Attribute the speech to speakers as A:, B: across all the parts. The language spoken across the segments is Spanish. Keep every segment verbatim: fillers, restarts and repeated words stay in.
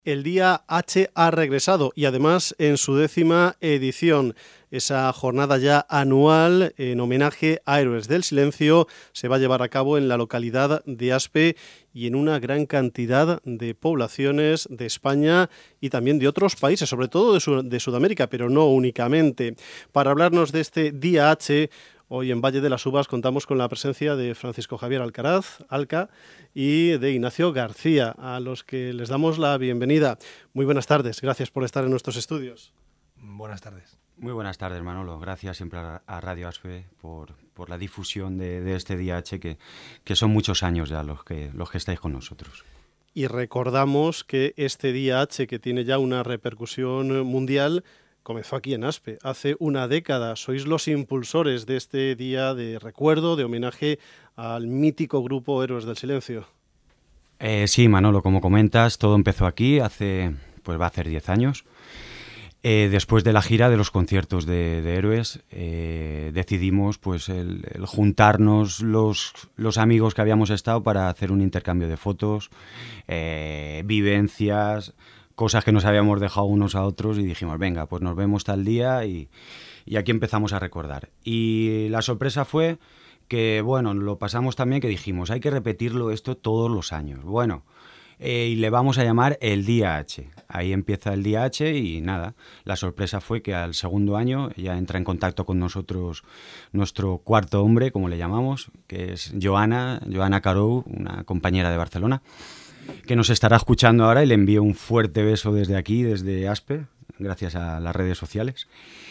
A: El Día H ha regresado y además en su décima edición. Esa jornada ya anual en homenaje a Héroes del Silencio se va a llevar a cabo en la localidad de Aspe y en una gran cantidad de poblaciones de España y también de otros países, sobre todo de, Sud- de Sudamérica, pero no únicamente. Para hablarnos de este Día H, hoy en Valle de las Uvas contamos con la presencia de Francisco Javier Alcaraz, Alca, y de Ignacio García, a los que les damos la bienvenida. Muy buenas tardes, gracias por estar en nuestros estudios.
B: Buenas tardes.
C: Muy buenas tardes, Manolo. Gracias siempre a, a Radio Aspe por, por la difusión de, de este Día H, que, que son muchos años ya los que, los que estáis con nosotros.
A: Y recordamos que este Día H, que tiene ya una repercusión mundial, comenzó aquí en Aspe hace una década. Sois los impulsores de este día de recuerdo, de homenaje al mítico grupo Héroes del Silencio.
C: Eh, sí, Manolo, como comentas, todo empezó aquí hace, pues va a hacer diez años. Eh, después de la gira de los conciertos de, de Héroes, eh, decidimos pues el, el juntarnos los, los amigos que habíamos estado para hacer un intercambio de fotos, eh, vivencias, cosas que nos habíamos dejado unos a otros y dijimos, venga, pues nos vemos tal día y, y aquí empezamos a recordar. Y la sorpresa fue que, bueno, lo pasamos también que dijimos, hay que repetirlo esto todos los años. Bueno, eh, y le vamos a llamar el Día H. Ahí empieza el Día H y nada, la sorpresa fue que al segundo año ya entra en contacto con nosotros nuestro cuarto hombre, como le llamamos, que es Joana, Joana Carou, una compañera de Barcelona, que nos estará escuchando ahora y le envío un fuerte beso desde aquí, desde Aspe, gracias a las redes sociales.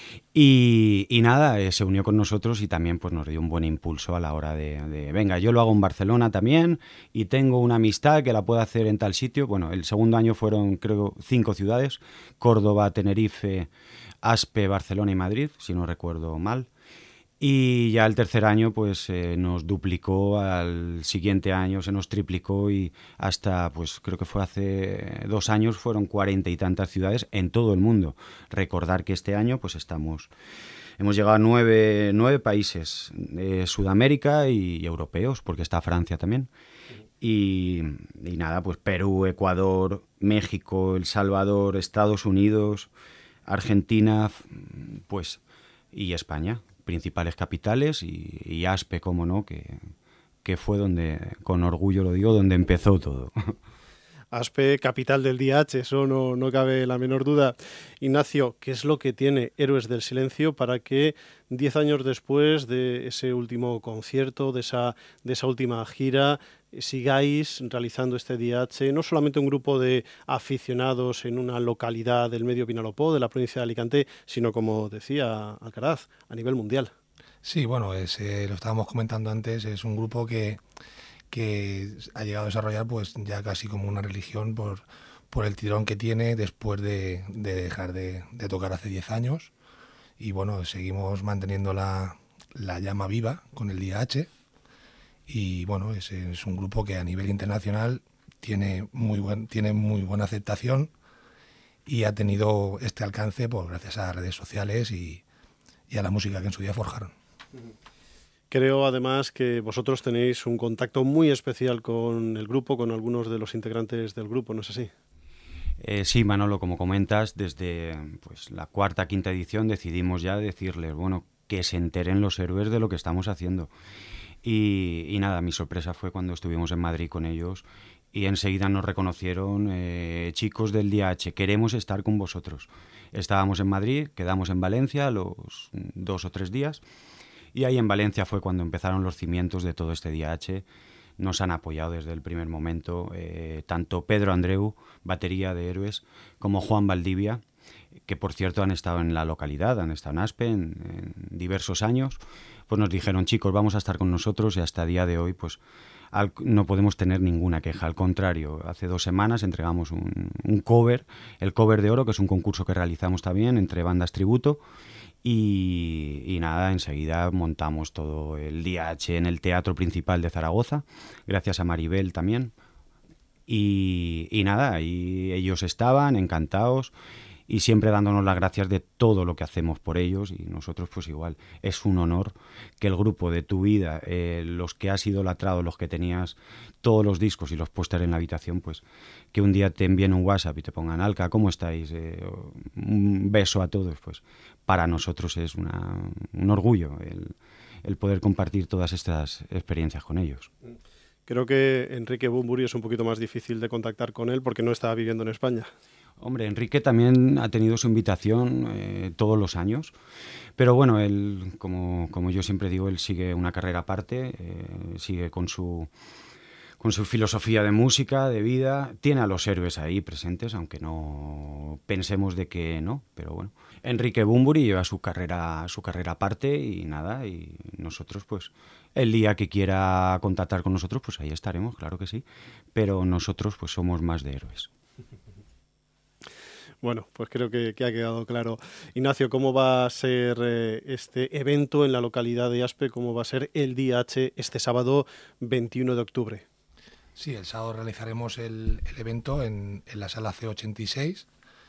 C: Y, y nada, eh, se unió con nosotros y también pues, nos dio un buen impulso a la hora de, de, venga, yo lo hago en Barcelona también y tengo una amistad que la puedo hacer en tal sitio. Bueno, el segundo año fueron, creo, cinco ciudades, Córdoba, Tenerife, Aspe, Barcelona y Madrid, si no recuerdo mal. Y ya el tercer año pues eh, nos duplicó, al siguiente año se nos triplicó y hasta, pues creo que fue hace dos años, fueron cuarenta y tantas ciudades en todo el mundo. Recordar que este año pues estamos, hemos llegado a nueve, nueve países de Sudamérica y, y europeos, porque está Francia también. Y, y nada, pues Perú, Ecuador, México, El Salvador, Estados Unidos, Argentina, pues y España. Principales capitales y, y Aspe, como no, que, que fue donde, con orgullo lo digo, donde empezó todo.
A: Aspe, capital del Día H, eso no, no cabe la menor duda. Ignacio, ¿qué es lo que tiene Héroes del Silencio para que diez años después de ese último concierto, de esa, de esa última gira, sigáis realizando este Día H, no solamente un grupo de aficionados en una localidad del medio Vinalopó, de la provincia de Alicante, sino, como decía Alcaraz, a nivel mundial?
B: Sí, bueno, es, eh, lo estábamos comentando antes, es un grupo que, que ha llegado a desarrollar pues ya casi como una religión por, por el tirón que tiene después de, de dejar de, de tocar hace diez años. Y bueno, seguimos manteniendo la, la llama viva con el Día H. Y bueno, es, es un grupo que a nivel internacional tiene muy, buen, tiene muy buena aceptación y ha tenido este alcance pues, gracias a las redes sociales y, y a la música que en su día forjaron.
A: Creo además que vosotros tenéis un contacto muy especial con el grupo, con algunos de los integrantes del grupo, ¿no es así?
C: Eh, sí, Manolo, como comentas, desde pues, la cuarta, quinta edición decidimos ya decirles, bueno, que se enteren los héroes de lo que estamos haciendo. Y, y nada, mi sorpresa fue cuando estuvimos en Madrid con ellos y enseguida nos reconocieron, eh, chicos del Día H, queremos estar con vosotros. Estábamos en Madrid, quedamos en Valencia los dos o tres días y ahí en Valencia fue cuando empezaron los cimientos de todo este Día H. Nos han apoyado desde el primer momento, eh, tanto Pedro Andreu, batería de Héroes, como Juan Valdivia, que por cierto han estado en la localidad, han estado en Aspe en, en diversos años. Pues nos dijeron, chicos, vamos a estar con nosotros y hasta el día de hoy pues al, no podemos tener ninguna queja. Al contrario, hace dos semanas entregamos un, un cover, el Cover de Oro, que es un concurso que realizamos también entre bandas tributo y, y nada, enseguida montamos todo el Día H en el Teatro Principal de Zaragoza, gracias a Maribel también. Y, y nada, ahí ellos estaban encantados. y siempre dándonos las gracias de todo lo que hacemos por ellos, y nosotros pues igual. Es un honor que el grupo de tu vida, eh, los que has idolatrado, los que tenías todos los discos y los pósteres en la habitación, pues que un día te envíen un WhatsApp y te pongan: Alca, ¿cómo estáis? Eh, un beso a todos. Pues para nosotros es una, un orgullo el, el poder compartir todas estas experiencias con ellos.
A: Creo que Enrique Bunbury es un poquito más difícil de contactar con él porque no está viviendo en España.
C: Hombre, Enrique también ha tenido su invitación eh, todos los años, pero bueno, él, como, como yo siempre digo, él sigue una carrera aparte, eh, sigue con su, con su filosofía de música, de vida, tiene a los héroes ahí presentes, aunque no pensemos de que no, pero bueno. Enrique Bunbury lleva su carrera, su carrera aparte y nada, y nosotros pues el día que quiera contactar con nosotros pues ahí estaremos, claro que sí, pero nosotros pues somos más de héroes.
A: Bueno, pues creo que, que ha quedado claro. Ignacio, ¿cómo va a ser eh, este evento en la localidad de Aspe? ¿Cómo va a ser el D H este sábado veintiuno de octubre?
B: Sí, el sábado realizaremos el, el evento en, en la sala C ochenta y seis,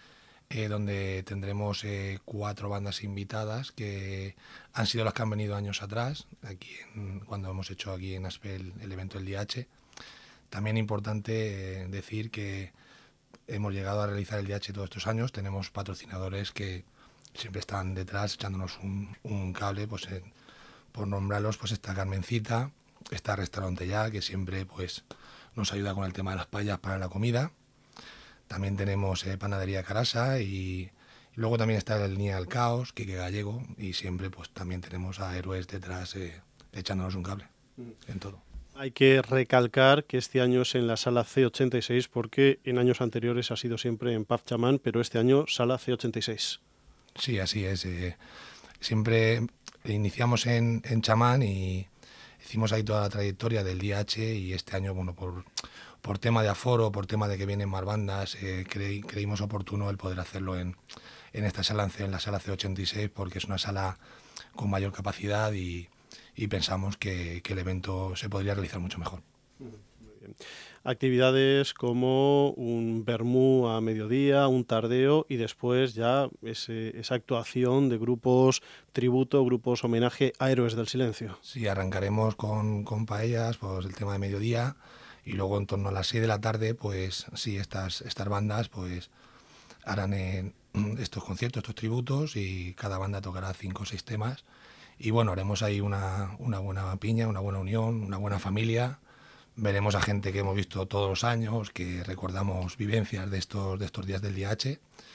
B: eh, donde tendremos eh, cuatro bandas invitadas que han sido las que han venido años atrás, aquí en, cuando hemos hecho aquí en Aspe el, el evento del D H. También importante eh, decir que hemos llegado a realizar el D H todos estos años, tenemos patrocinadores que siempre están detrás echándonos un, un cable, pues eh, por nombrarlos, pues está Carmencita, está Restaurante Ya, que siempre pues nos ayuda con el tema de las payas para la comida. También tenemos eh, Panadería Carasa y, y luego también está el Línea del Caos, Quique Gallego, y siempre pues también tenemos a héroes detrás eh, echándonos un cable en todo.
A: Hay que recalcar que este año es en la sala C ochenta y seis porque en años anteriores ha sido siempre en Pub Chamán, pero este año sala C ochenta y seis.
B: Sí, así es. Eh, siempre iniciamos en, en Chamán y hicimos ahí toda la trayectoria del D H, y este año, bueno, por, por tema de aforo, por tema de que vienen más bandas, eh, creí, creímos oportuno el poder hacerlo en, en esta sala, en la sala C ochenta y seis, porque es una sala con mayor capacidad y y pensamos que, que el evento se podría realizar mucho mejor.
A: Muy bien. Actividades como un vermú a mediodía, un tardeo y después ya ese, esa actuación de grupos tributo, grupos homenaje a héroes del silencio.
B: Sí, arrancaremos con, con paellas, pues el tema de mediodía, y luego en torno a las seis de la tarde, pues sí, estas, estas bandas pues harán en estos conciertos, estos tributos, y cada banda tocará cinco o seis temas. Y bueno, haremos ahí una, una buena piña, una buena unión, una buena familia. Veremos a gente que hemos visto todos los años, que recordamos vivencias de estos, de estos días del D H,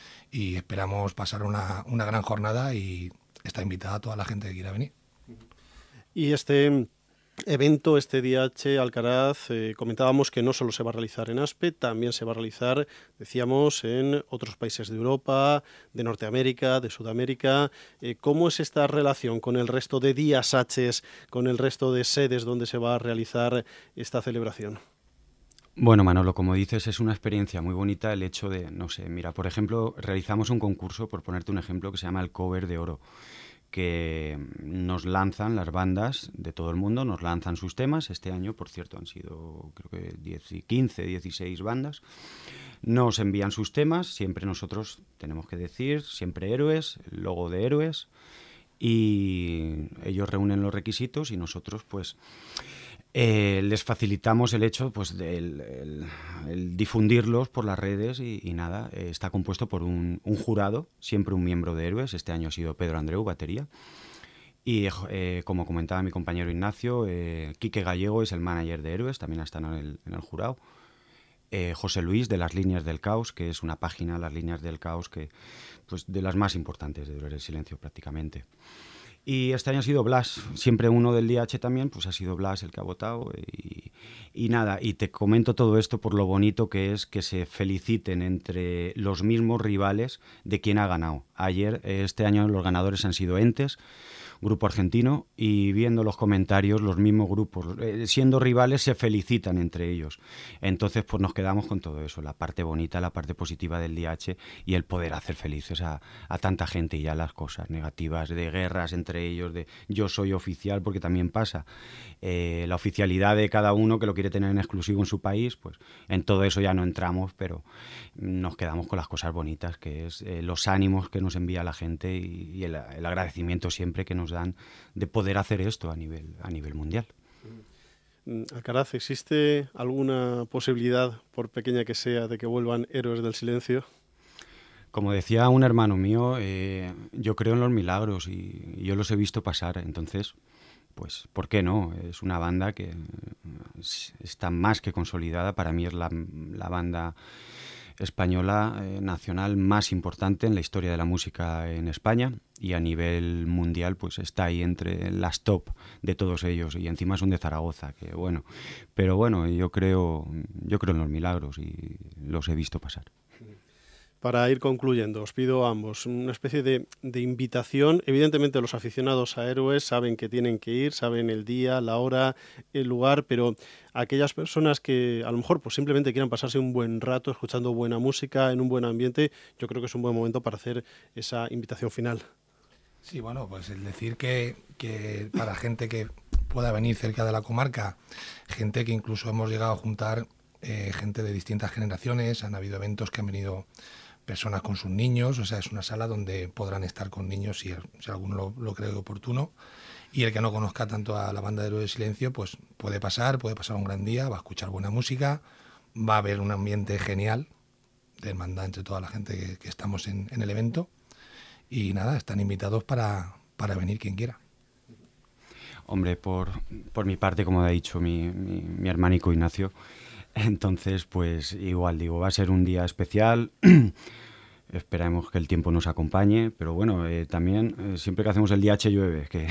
B: y esperamos pasar una, una gran jornada, y está invitada toda la gente que quiera venir.
A: Y este evento, este D H Alcaraz, eh, comentábamos que no solo se va a realizar en Aspe, también se va a realizar, decíamos, en otros países de Europa, de Norteamérica, de Sudamérica. Eh, ¿Cómo es esta relación con el resto de días H's, con el resto de sedes donde se va a realizar esta celebración?
C: Bueno, Manolo, como dices, es una experiencia muy bonita el hecho de, no sé, mira, por ejemplo, realizamos un concurso, por ponerte un ejemplo, que se llama el Cover de Oro, que nos lanzan las bandas de todo el mundo, nos lanzan sus temas. Este año, por cierto, han sido creo que diez, quince, dieciséis bandas. Nos envían sus temas, siempre nosotros tenemos que decir, siempre héroes, el logo de héroes, y ellos reúnen los requisitos y nosotros pues eh, les facilitamos el hecho pues de el, el, el difundirlos por las redes y, y nada, eh, está compuesto por un, un jurado, siempre un miembro de héroes. Este año ha sido Pedro Andreu, batería, y eh, como comentaba mi compañero Ignacio, eh, Quique Gallego es el manager de héroes, también está en el, en el jurado. Eh, José Luis de Las Líneas del Caos, que es una página, Las Líneas del Caos, que pues de las más importantes de Héroes del Silencio prácticamente. Y este año ha sido Blas, siempre uno del D H también, pues ha sido Blas el que ha votado. Y, y nada, y te comento todo esto por lo bonito que es que se feliciten entre los mismos rivales de quién ha ganado. ayer, este año los ganadores han sido Entes, grupo argentino, y viendo los comentarios, los mismos grupos, eh, siendo rivales, se felicitan entre ellos. Entonces, pues nos quedamos con todo eso, la parte bonita, la parte positiva del D H y el poder hacer felices a, a tanta gente, y ya las cosas negativas de guerras entre ellos, de yo soy oficial, porque también pasa, eh, la oficialidad de cada uno que lo quiere tener en exclusivo en su país, pues en todo eso ya no entramos, pero nos quedamos con las cosas bonitas, que es eh, los ánimos que nos envía la gente y, y el, el agradecimiento siempre que nos dan de poder hacer esto a nivel, a nivel mundial.
A: Alcaraz, ¿existe alguna posibilidad, por pequeña que sea, de que vuelvan Héroes del Silencio?
C: Como decía un hermano mío, eh, yo creo en los milagros y, y yo los he visto pasar, entonces, pues, ¿por qué no? Es una banda que está más que consolidada, para mí es la, la banda española eh, nacional más importante en la historia de la música en España, y a nivel mundial pues está ahí entre las top de todos ellos, y encima son de Zaragoza, que bueno, pero bueno, yo creo yo creo en los milagros y los he visto pasar.
A: Para ir concluyendo, os pido a ambos una especie de, de invitación. Evidentemente los aficionados a Héroes saben que tienen que ir, saben el día, la hora, el lugar, pero aquellas personas que a lo mejor pues simplemente quieran pasarse un buen rato escuchando buena música, en un buen ambiente, yo creo que es un buen momento para hacer esa invitación final.
B: Sí, bueno, pues el decir que, que para gente que pueda venir cerca de la comarca, gente que incluso hemos llegado a juntar, eh, gente de distintas generaciones, han habido eventos que han venido personas con sus niños, o sea, es una sala donde podrán estar con niños si, si alguno lo, lo cree oportuno, y el que no conozca tanto a la banda de Héroes del Silencio, pues puede pasar, puede pasar un gran día, va a escuchar buena música, va a haber un ambiente genial de hermandad entre toda la gente que, que estamos en, en el evento, y nada, están invitados para, para venir quien quiera.
C: Hombre, por, por mi parte, como ha dicho mi, mi, mi hermanico Ignacio, entonces, pues igual digo, va a ser un día especial. Esperemos que el tiempo nos acompañe, pero bueno, eh, también eh, siempre que hacemos el D H llueve. Que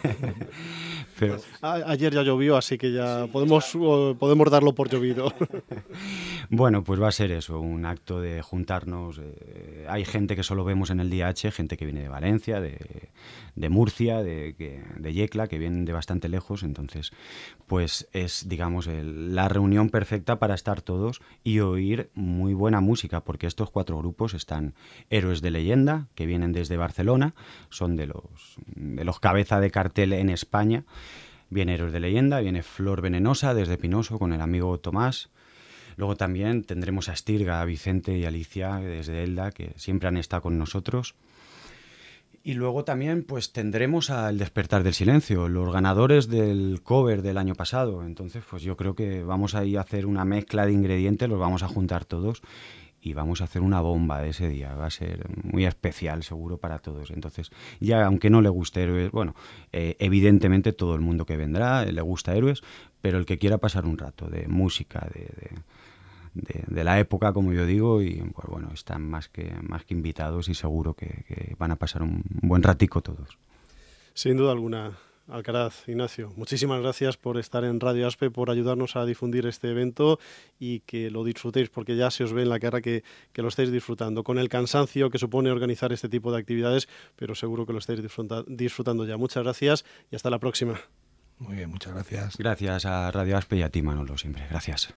C: pero...
A: Ayer ya llovió, así que ya sí, podemos, uh, podemos darlo por llovido.
C: Bueno, pues va a ser eso, un acto de juntarnos. Eh, hay gente que solo vemos en el D H, gente que viene de Valencia, de, de Murcia, de, que, de Yecla, que vienen de bastante lejos. Entonces, pues es, digamos, el, la reunión perfecta para estar todos y oír muy buena música, porque estos cuatro grupos están Héroes de Leyenda, que vienen desde Barcelona, son de los, de los cabeza de cartel en España. Viene Héroes de Leyenda, viene Flor Venenosa desde Pinoso con el amigo Tomás. Luego también tendremos a Estirga, a Vicente y Alicia desde Elda, que siempre han estado con nosotros. Y luego también pues tendremos al Despertar del Silencio, los ganadores del cover del año pasado. Entonces pues yo creo que vamos a ir a hacer una mezcla de ingredientes, los vamos a juntar todos y vamos a hacer una bomba de ese día. Va a ser muy especial seguro para todos. Entonces ya aunque no le guste Héroes, bueno, eh, evidentemente todo el mundo que vendrá eh, le gusta Héroes, pero el que quiera pasar un rato de música, de... de De, de la época, como yo digo, y pues bueno, están más que, más que invitados y seguro que, que van a pasar un buen ratico todos.
A: Sin duda alguna. Alcaraz, Ignacio, muchísimas gracias por estar en Radio Aspe, por ayudarnos a difundir este evento y que lo disfrutéis, porque ya se os ve en la cara que, que lo estáis disfrutando, con el cansancio que supone organizar este tipo de actividades, pero seguro que lo estáis disfruta, disfrutando ya. Muchas gracias y hasta la próxima.
B: Muy bien, muchas gracias.
C: Gracias a Radio Aspe y a ti, Manolo, siempre. Gracias.